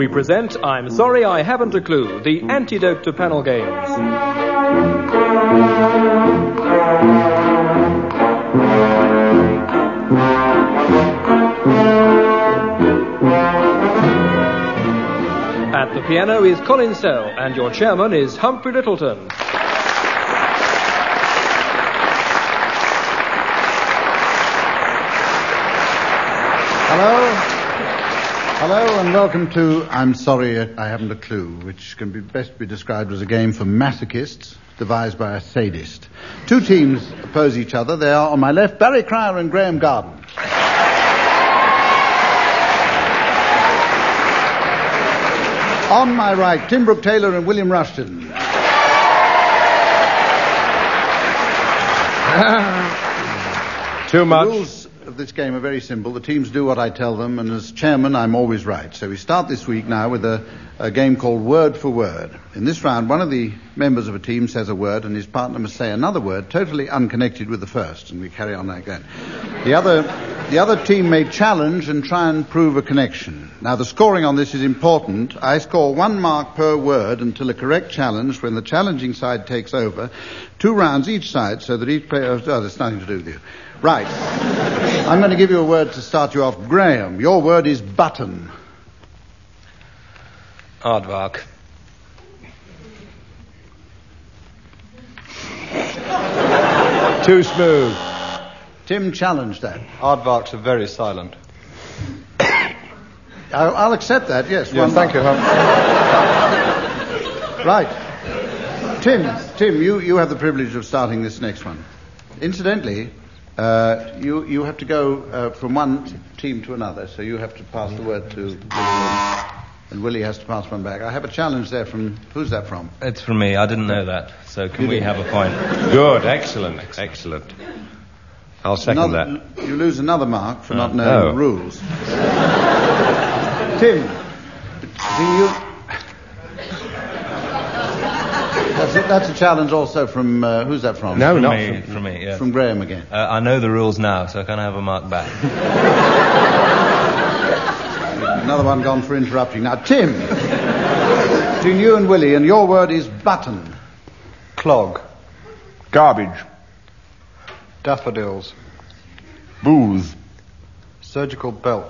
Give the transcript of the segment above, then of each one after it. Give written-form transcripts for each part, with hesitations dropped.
we present I'm Sorry I Haven't a Clue, the antidote to panel games. At the piano is Colin Sell, and your chairman is Humphrey Littleton. Hello and welcome to I'm Sorry I Haven't a Clue, which can best be described as a game for masochists devised by a sadist. Two teams oppose each other. They are, on my left, Barry Cryer and Graham Garden. On my right, Tim Brooke-Taylor and William Rushton. Too much. The rules of this game are very simple. The teams do what I tell them, and as chairman, I'm always right. So we start this week now with a game called Word for Word. In this round, one of the members of a team says a word, and his partner must say another word, totally unconnected with the first, and we carry on like that. The other team may challenge and try and prove a connection. Now, the scoring on this is important. I score 1 mark per word until a correct challenge, when the challenging side takes over. 2 rounds each side, so that each player... Oh, there's nothing to do with you. Right. I'm going to give you a word to start you off. Graham, your word is button. Aardvark. Too smooth. Tim challenged that. Aardvarks are very silent. I'll accept that, yes. Yes, thank you. Right. Tim, you have the privilege of starting this next one. Incidentally, you have to go from one team to another, so you have to pass the word to Willie, and Willie has to pass one back. I have a challenge there from... Who's that from? It's from me. I didn't know that. So can we have a point? Good. Excellent. I'll second that. You lose another mark for not knowing the rules. Tim, do you... That's a challenge also from... who's that from? No, not from me, yeah. From Graham again. I know the rules now, so can I have a mark back? Another one gone for interrupting. Now, Tim, between you and Willie, and your word is button. Clog. Garbage. Daffodils. Booze. Surgical belt.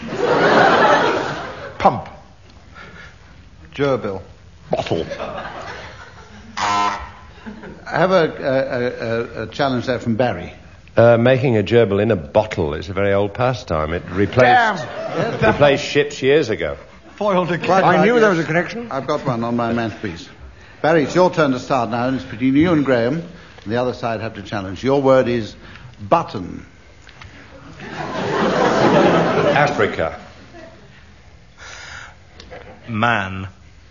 Pump. Gerbil. Bottle. I have a challenge there from Barry. Making a gerbil in a bottle is a very old pastime. It replaced ships years ago. Foiled a I knew there was a connection. I've got one on my mantelpiece. Barry, it's your turn to start now, and it's between you and Graham, and the other side have to challenge. Your word is button. Africa. Man.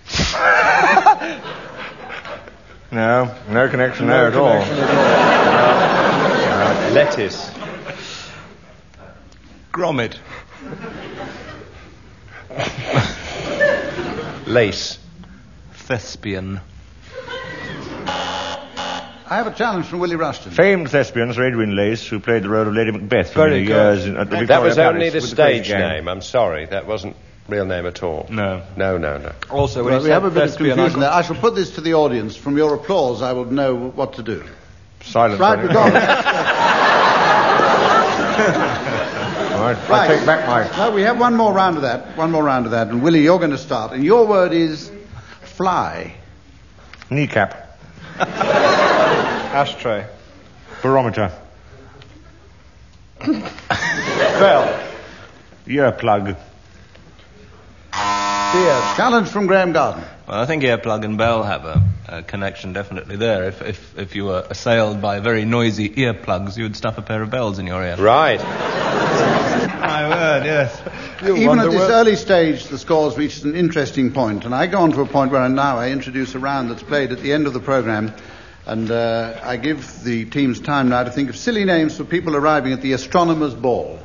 No connection there at all. Lettuce. Grommet. Lace. Thespian. I have a challenge from Willie Rushton. Famed thespian Sir Edwin Lace, who played the role of Lady Macbeth for Very many good. years at the Victoria That was Palace only the with stage Crazy Gang. name. I'm sorry. That wasn't real name at all. No. No. Also, when Well, he we have a said bit of thespian, confusion there. I shall put this to the audience. From your applause, I will know what to do. Silence. Right, we've gone. All right, I take back my... No, we have one more round of that. And Willie, you're going to start. And your word is fly. Kneecap. Ashtray. Barometer. Bell. Earplug. Beard. Challenge from Graham Garden. Well, I think Earplug and Bell have a connection definitely there. If you were assailed by very noisy earplugs, you would stuff a pair of bells in your ear. Right. My word, yes. Even at this early stage, the scores reached an interesting point, and I go on to a point where now I introduce a round that's played at the end of the programme, and I give the teams time now to think of silly names for people arriving at the astronomer's ball.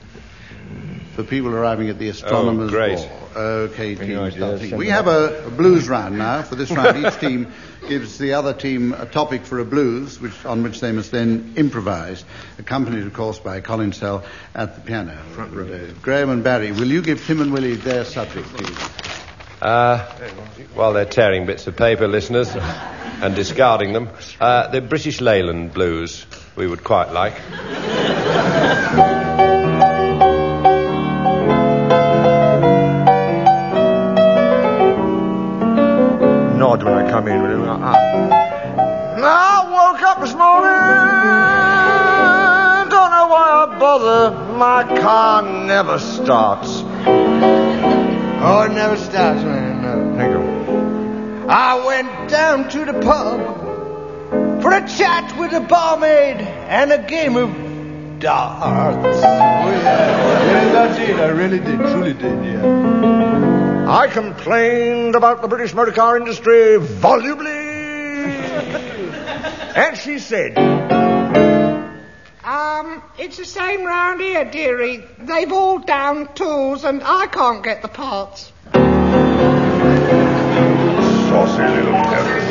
Ball. Okay, teams. We have a blues round now. For this round, each team gives the other team a topic for a blues, on which they must then improvise, accompanied, of course, by Colin Sell at the piano. Graham and Barry, will you give Tim and Willie their subject, please? While they're tearing bits of paper, listeners, and discarding them, the British Leyland Blues we would quite like. Nod when I come in with him. I woke up this morning, don't know why I bother, my car never starts. Oh, it never stops, man, no. Thank you. I went down to the pub for a chat with the barmaid and a game of darts. Oh, yeah. Yes, I did. I really did. Truly did, yeah. I complained about the British motor car industry volubly. And she said, it's the same round here, dearie. They've all down tools and I can't get the parts. saucy little devil.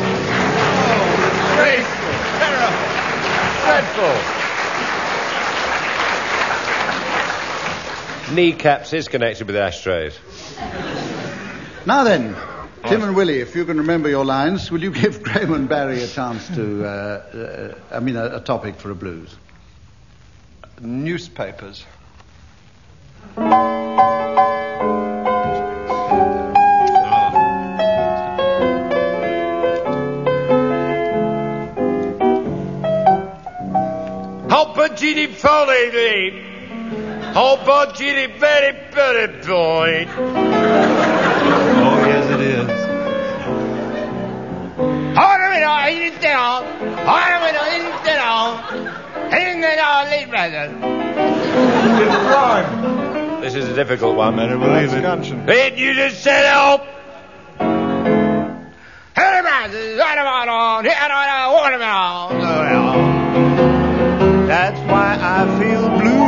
Dreadful. Kneecaps is connected with ashtrays. Now then, Tim and Willie, if you can remember your lines, will you give Graham and Barry a chance to, a topic for a blues? Newspapers. Hoppity folly, hoppity very very boy. Oh, yes, it is. This is a difficult one. Better believe it. Did you just set up? That's why I feel blue.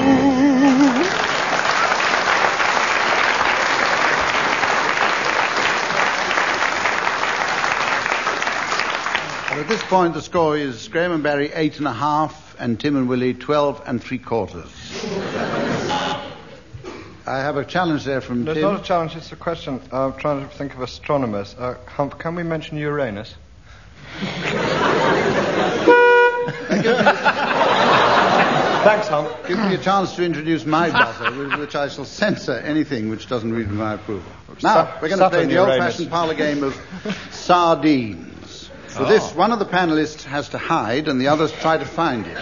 At this point, the score is Graham and Barry 8.5 and Tim and Willie 12 3/4. I have a challenge there from There's Tim. not a challenge, it's a question. I'm trying to think of astronomers. Hump, can we mention Uranus? Thanks, Hump. Give me a chance to introduce my buzzer, with which I shall censor anything which doesn't read with my approval. Now, we're going to play the old-fashioned parlour game of sardines. For this, one of the panellists has to hide and the others try to find him.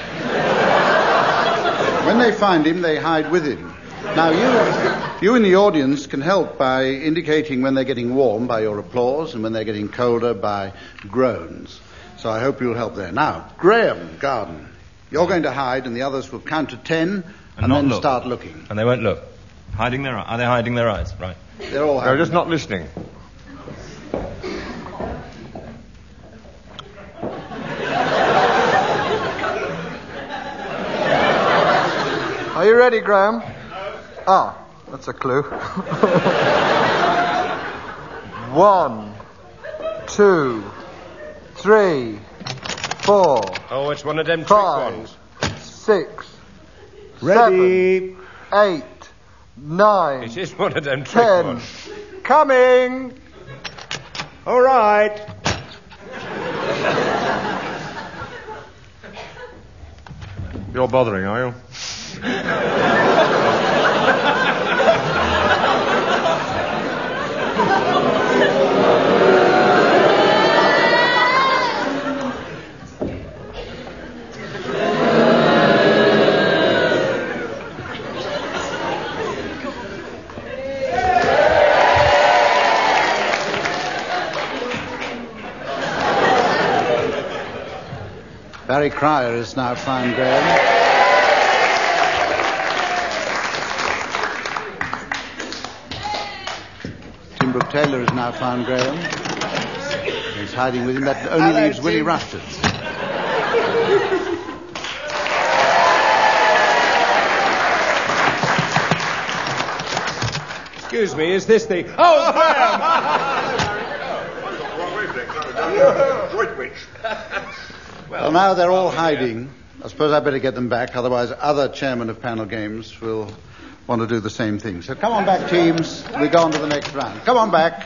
When they find him, they hide with him. Now, you in the audience can help by indicating when they're getting warm by your applause and when they're getting colder by groans. So I hope you'll help there. Now, Graham Garden, you're going to hide and the others will count to 10 and then start looking. And they won't look. Are they hiding their eyes? Right. They're all hiding. They're just not listening. Are you ready, Graham? Ah, that's a clue. 1, 2, 3, 4. Oh, it's one of them trick 5, ones. 6, Ready. 7, 8, 9, It is one of them trick 10. ones. Coming. All right. You're bothering, are you? Barry Cryer has now found Graham. Tim Brooke Taylor has now found Graham. He's hiding with him. That only leaves Willie Rushton. Excuse me, is this the... Oh, Graham! Well, now they're all hiding. I suppose I better get them back, otherwise other chairmen of panel games will want to do the same thing. So come on back, teams. We go on to the next round. Come on back.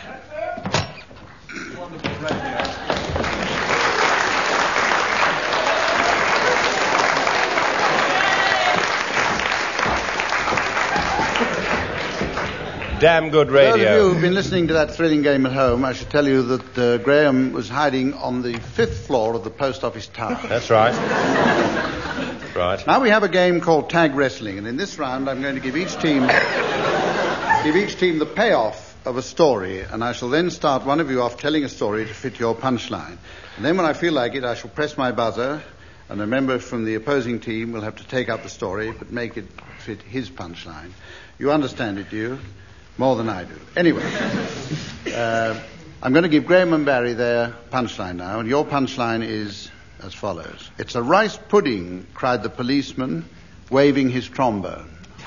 Damn good For those radio. of you who've been listening to that thrilling game at home, I should tell you that Graham was hiding on the 5th floor of the post office tower. That's right. Right. Now we have a game called tag wrestling, and in this round I'm going to give each team the payoff of a story, and I shall then start one of you off telling a story to fit your punchline. And then when I feel like it, I shall press my buzzer, and a member from the opposing team will have to take up the story, but make it fit his punchline. You understand it, do you? More than I do. Anyway, I'm going to give Graham and Barry their punchline now, and your punchline is as follows. It's a rice pudding, cried the policeman, waving his trombone.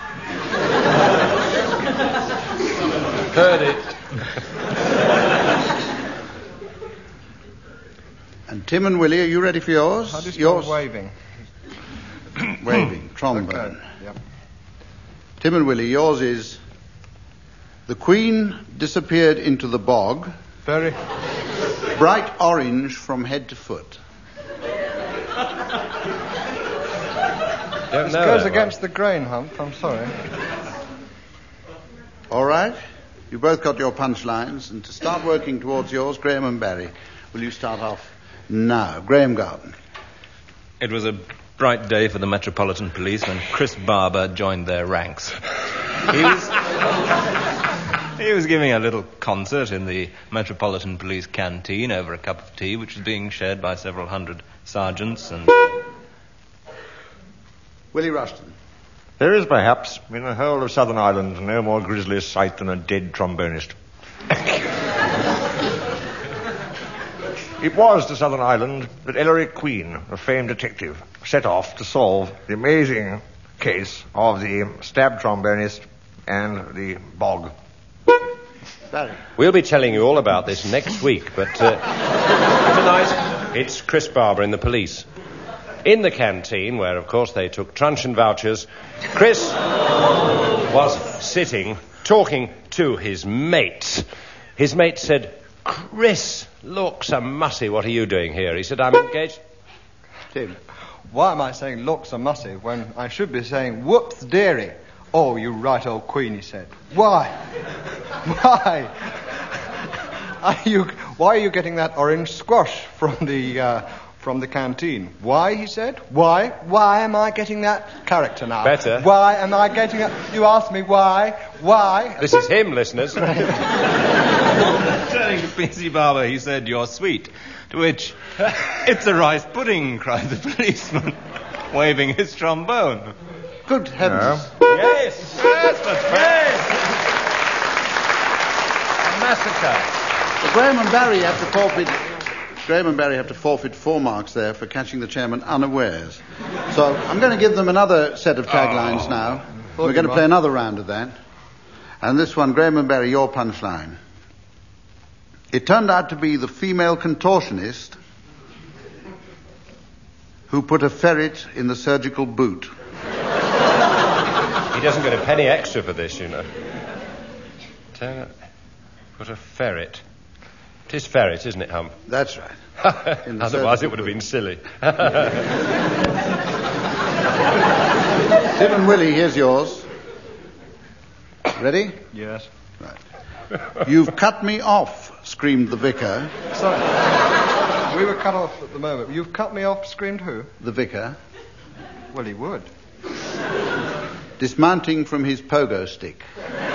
Heard it. And Tim and Willie, are you ready for yours? How do you spell waving? Waving, trombone. Okay. Yep. Tim and Willie, yours is... The Queen disappeared into the bog. Very. Bright orange from head to foot. Don't This know goes that against the grain, Hump. I'm sorry. All right? You both got your punchlines. And to start working towards yours, Graham and Barry, will you start off now? Graham Garden. It was a bright day for the Metropolitan Police when Chris Barber joined their ranks. He was giving a little concert in the Metropolitan Police canteen over a cup of tea, which was being shared by several hundred sergeants and... Willie Rushton. There is perhaps in the whole of Southern Ireland no more grisly sight than a dead trombonist. It was to Southern Ireland that Ellery Queen, a famed detective, set off to solve the amazing case of the stabbed trombonist and the bog. Barry. We'll be telling you all about this next week, but tonight it's Chris Barber in the police. In the canteen, where, of course, they took truncheon vouchers, Chris was sitting, talking to his mates. His mate said, Chris, looks a mussy, what are you doing here? He said, I'm engaged. Tim. Why am I saying looks a mussy when I should be saying whoops dearie? Oh, you right old Queen, he said. Why? Why? Why are you getting that orange squash from the canteen? Why, he said. Why? Why am I getting that character now? Better. Why am I getting that? You ask me why? Why? This is him, listeners. Turning to P.C. Barber, he said, you're sweet. To which, it's a rice pudding, cried the policeman, waving his trombone. Good heavens. Yes, that's right. Massacre. So Graham and Barry have to forfeit 4 marks there for catching the chairman unawares. So I'm going to give them another set of taglines now. We're going to play another round of that. And this one, Graham and Barry, your punchline. It turned out to be the female contortionist who put a ferret in the surgical boot. He doesn't get a penny extra for this, you know. Put a ferret. It is ferret, isn't it, Hump? That's right. Otherwise it would have been silly. Tim and Willie, here's yours. Ready? Yes. Right. You've cut me off, screamed the vicar. Sorry. We were cut off at the moment. You've cut me off, screamed who? The vicar. Well, he would. Dismounting from his pogo stick.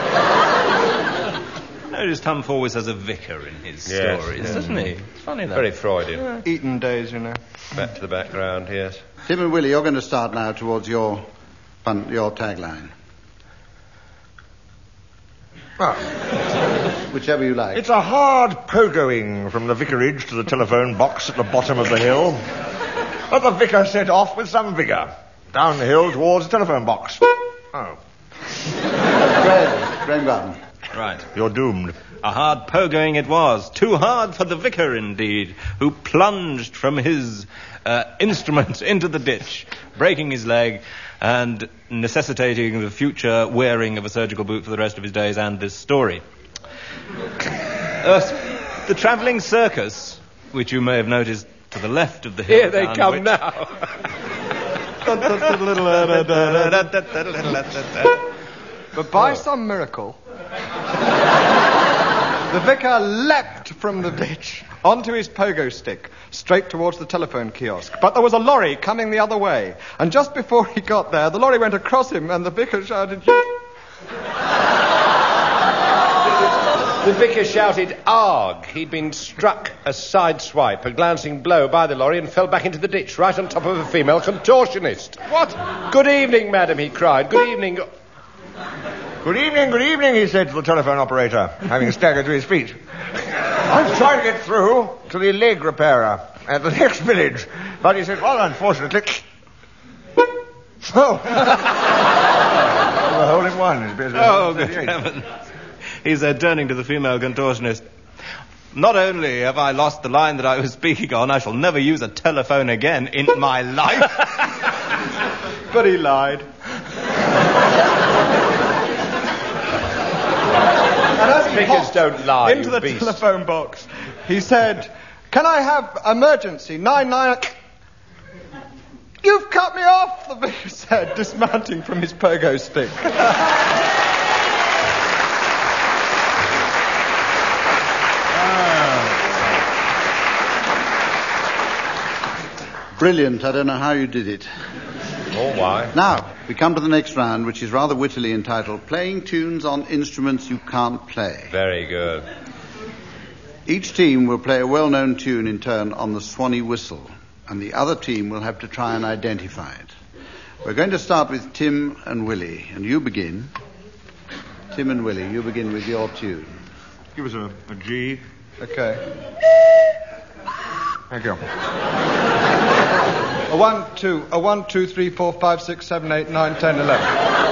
Noticed Hump always has a vicar in his stories, doesn't he? It's funny, that. Very Freudian. Eton days, you know. Back to the background, yes. Tim and Willie, you're going to start now towards your tagline. Well, Whichever you like. it's a hard pogoing from the vicarage to the telephone box at the bottom of the hill. But the vicar set off with some vigour. Down the hill towards the telephone box. Oh. Graham Garden. right. You're doomed. A hard pogoing it was. Too hard for the vicar, indeed, who plunged from his instrument into the ditch, breaking his leg and necessitating the future wearing of a surgical boot for the rest of his days and this story. The travelling circus, which you may have noticed to the left of the hill. Here they come now. But by some miracle, the vicar leapt from the ditch onto his pogo stick, straight towards the telephone kiosk. But there was a lorry coming the other way, and just before he got there, the lorry went across him, and the vicar shouted... The vicar shouted, "Arg!" He'd been struck a sideswipe, a glancing blow by the lorry, and fell back into the ditch, right on top of a female contortionist. What? "Good evening, madam," he cried. "Good evening." Good evening, he said to the telephone operator, having staggered to his feet. "I'm trying to get through to the leg repairer at the next village." But he said, "Well, unfortunately..." Oh! The hole in one is business. Oh, good heavens. He said, turning to the female contortionist, "Not only have I lost the line that I was speaking on, I shall never use a telephone again in my life." But he lied. And as he Vicars hopped don't lie, into you the beast. telephone box, he said, "Can I have emergency 99... "You've cut me off," the vicar said, dismounting from his pogo stick. Brilliant. I don't know how you did it. Or why? Now, we come to the next round, which is rather wittily entitled Playing Tunes on Instruments You Can't Play. Very good. Each team will play a well-known tune in turn on the Swanee whistle, and the other team will have to try and identify it. We're going to start with Tim and Willie, and you begin. Tim and Willie, you begin with your tune. Give us a G. Okay. Thank you. A 1, 2, 3, 4, 5, 6, 7, 8, 9, 10, 11.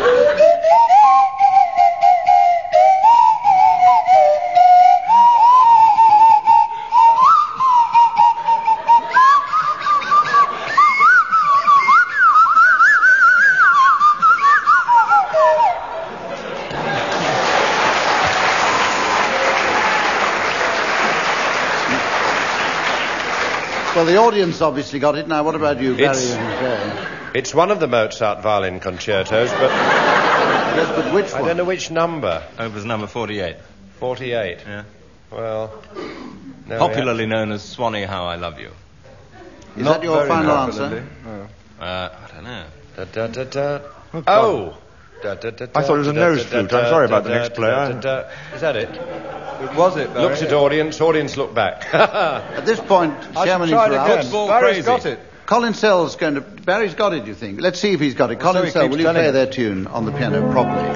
Well, the audience obviously got it. Now, what about you, Barry It's- and Gray? It's one of the Mozart violin concertos, but Yes, but which I one? don't know which number. Opus number 48. 48. Yeah. Well, no, Popularly known as Swanee, How I Love You. Is that your very final popularly. answer? I don't know. Da, da, da, da. Oh! Da, da, da, I thought it was a da, nose da, flute. da, I'm sorry da, about the da, next da, player. da, da. Is that it? Was it, Barry? Looks at audience look back. At this point, I Chairman should try it interrupts. again. Barry's got it. Colin Sell's going to... Barry's got it, you think? Let's see if he's got it. Well, so Colin he Sell, keeps will you telling play us. their tune on the piano properly?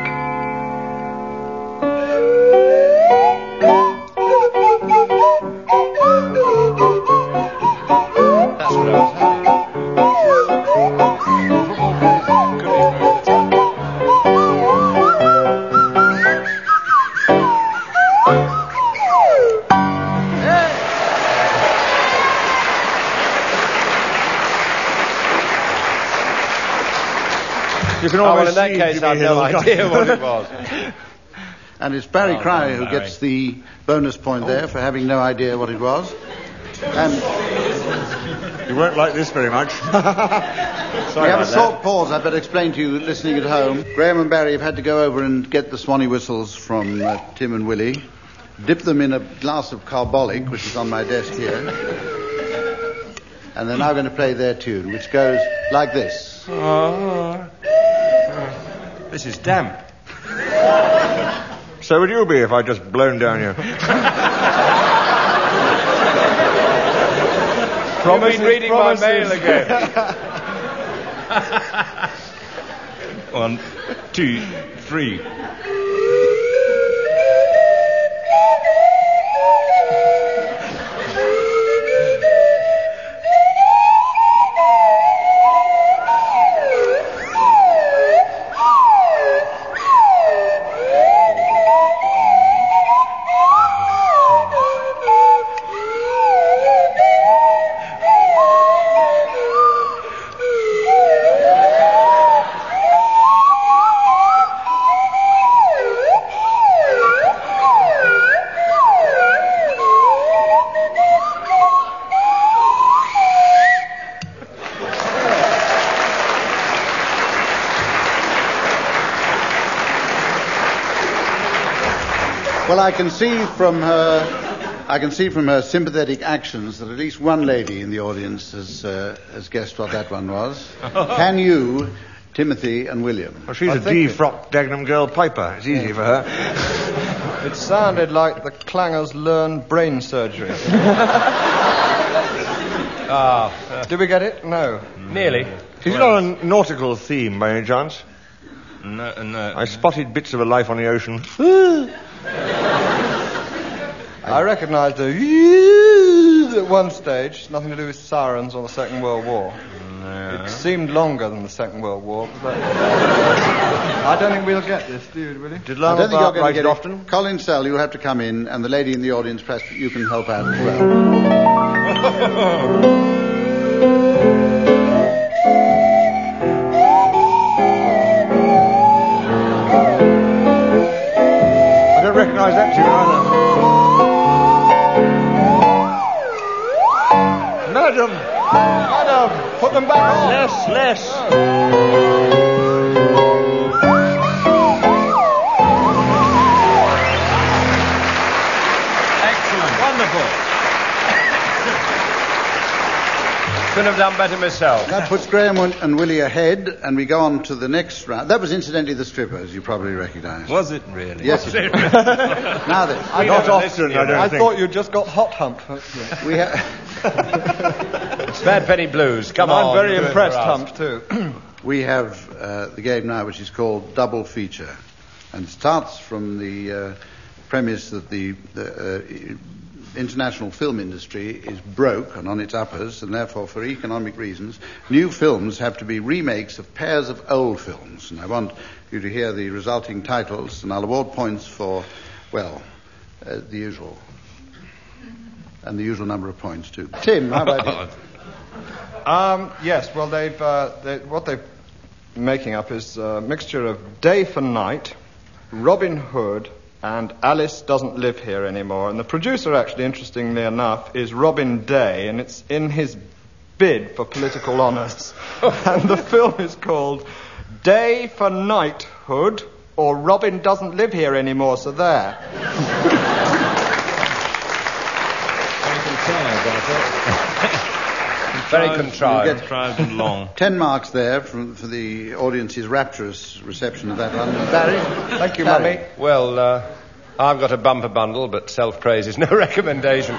That's what I was having. You can Oh, well, almost in that see case, Jimmy I've no Hill idea what it was. And it's Barry Cryer who Barry. gets the bonus point there for having no idea what it was. And You won't like this very much. we have a short pause. I better explain to you listening at home. Graham and Barry have had to go over and get the Swanee whistles from Tim and Willie, dip them in a glass of carbolic, which is on my desk here, and they're now going to play their tune, which goes like this. This is damp. So would you be if I just blown down you? You've been reading my mail again. 1, 2, 3. Well, I can see from her sympathetic actions that at least one lady in the audience has guessed what that one was. Can you, Timothy and William? Well, she's a D-frock Dagenham girl piper. It's easy for her. It sounded like the clangers learned brain surgery. Did we get it? No. Nearly. Is it on a nautical theme by any chance? No. I spotted bits of a life on the ocean. I recognised a at one stage. Nothing to do with sirens or the Second World War. No. It seemed longer than the Second World War. But I don't think we'll get this, do you, Willie? Did I don't think you're Lionel going to write get it it often? Colin Sell, you have to come in, and the lady in the audience, perhaps you can help out as well. I don't recognise that tune either. Madam, put them back on. Less. Excellent. Wonderful. Couldn't have done better myself. That puts Graham and Willie ahead, and we go on to the next round. That was incidentally the stripper, as you probably recognise. Was it really? Yes, it was. Now then, Not often, I don't I think. thought you'd just got hot humped. we have... Bad Penny Blues. Come on. I'm very do it impressed, for us. humped too. We have the game now, which is called Double Feature, and starts from the premise that the international film industry is broke and on its uppers, and therefore, for economic reasons, new films have to be remakes of pairs of old films. And I want you to hear the resulting titles, and I'll award points for, the usual. And the usual number of points, too. Tim, how about you? Yes, well, what they're making up is a mixture of Day for Night, Robin Hood, and Alice Doesn't Live Here Anymore. And the producer, actually, interestingly enough, is Robin Day, and it's in his bid for political honours. And the film is called Day for Knighthood, or Robin Doesn't Live Here Anymore, so there. Very contrived. You get Contrived and long. 10 marks there for the audience's rapturous reception of that one. Barry? Thank you, Barry. Mummy. Well, I've got a bumper bundle, but self-praise is no recommendation.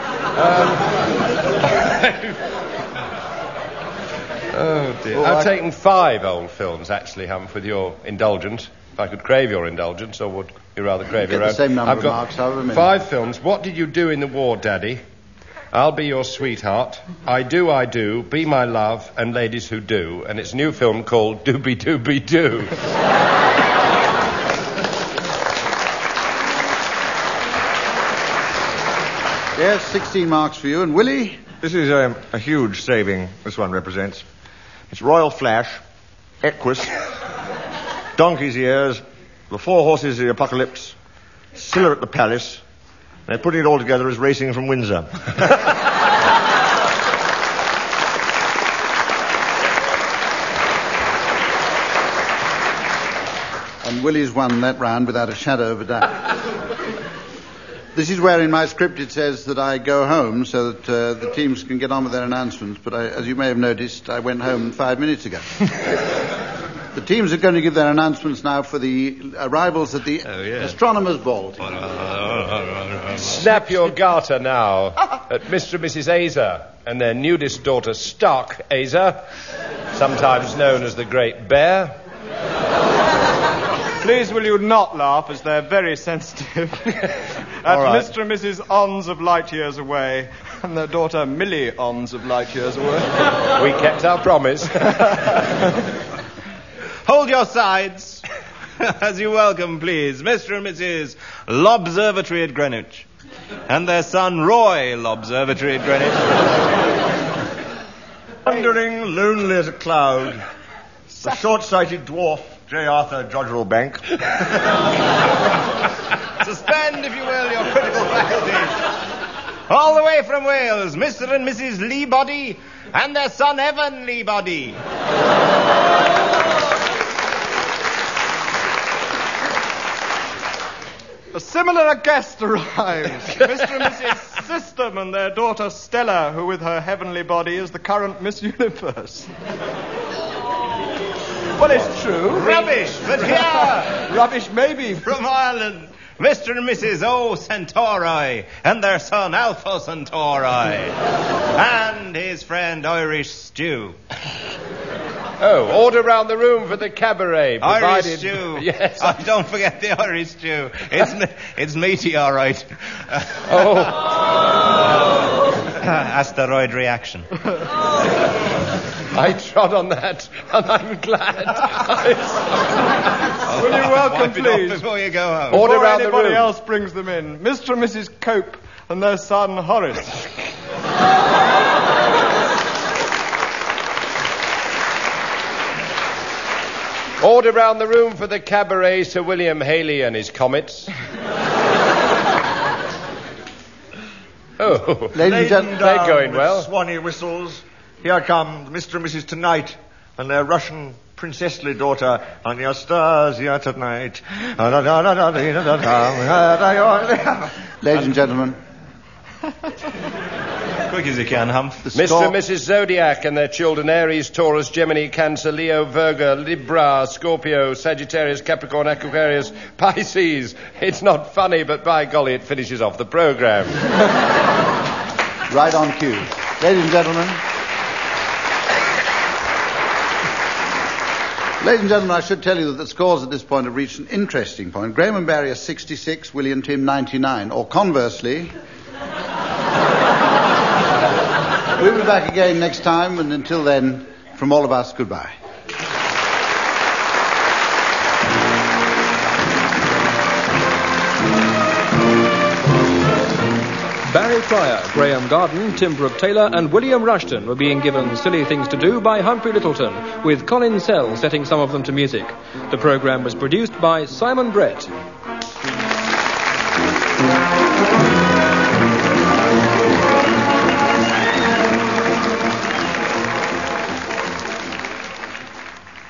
Oh, dear. Well, I've taken 5 old films, actually, Humph, with your indulgence. If I could crave your indulgence, or would you rather crave Get your own? the same number I've of got marks, however many. 5 films. What did you do in the war, Daddy? I'll Be Your Sweetheart, I Do, Be My Love, and Ladies Who Do. And it's a new film called Doobie Doobie Doo. Yes, 16 marks for you. And Willie? This is a huge saving this one represents. It's Royal Flash, Equus, Donkey's Ears, The Four Horses of the Apocalypse, Scylla at the Palace. They're putting it all together as Racing from Windsor. And Willie's won that round without a shadow of a doubt. This is where in my script it says that I go home so that the teams can get on with their announcements, but as you may have noticed, I went home 5 minutes ago. The teams are going to give their announcements now for the arrivals at the Astronomers' Ball. Snap your garter now at Mr. and Mrs. Azer and their nudist daughter, Stark Azer, sometimes known as the Great Bear. Please will you not laugh, as they're very sensitive. At right. Mr. and Mrs. Ons of Light Years Away, and their daughter Millie Ons of Light Years Away. We kept our promise. Hold your sides. As you welcome, please, Mr. and Mrs. Lobservatory at Greenwich. And their son, Roy Lobservatory at Greenwich. Wandering lonely as a cloud, the short-sighted dwarf, J. Arthur Jodrell Bank. Suspend, if you will, your critical faculties. All the way from Wales, Mr. and Mrs. Leebody and their son, Evan Leebody. similar guest arrives. Mr. and Mrs. System and their daughter Stella, who with her heavenly body is the current Miss Universe. Well, it's true. Rubbish, but here, Rubbish maybe. from Ireland, Mr. and Mrs. O. Centauri and their son Alpha Centauri and his friend Irish Stew. Oh, order round the room for the cabaret. Irish stew. Yes. Oh, don't forget the Irish stew. It's meaty, all right. Asteroid reaction. I trod on that, and I'm glad. Will you welcome, Wipe it off please? before you go home. Order Before round the anybody room. else brings them in, Mr. and Mrs. Cope and their son Horace. Order round the room for the cabaret Sir William Haley and his comets. Oh, Ladies and gentlemen, they're going well. Swanee whistles. Here come Mr. and Mrs. Tonight and their Russian princessly daughter, Anastasia Tonight. ladies and gentlemen, Quick as you can, Humph. the Mr. score... and Mrs. Zodiac and their children Aries, Taurus, Gemini, Cancer, Leo, Virgo, Libra, Scorpio, Sagittarius, Capricorn, Aquarius, Pisces. It's not funny, but by golly, it finishes off the programme. Right on cue. Ladies and gentlemen, I should tell you that the scores at this point have reached an interesting point. Graham and Barry are 66, William Tim 99, or conversely... We'll be back again next time, and until then, from all of us, goodbye. Barry Pryor, Graham Garden, Tim Brooke Taylor and William Rushton were being given silly things to do by Humphrey Littleton, with Colin Sell setting some of them to music. The programme was produced by Simon Brett.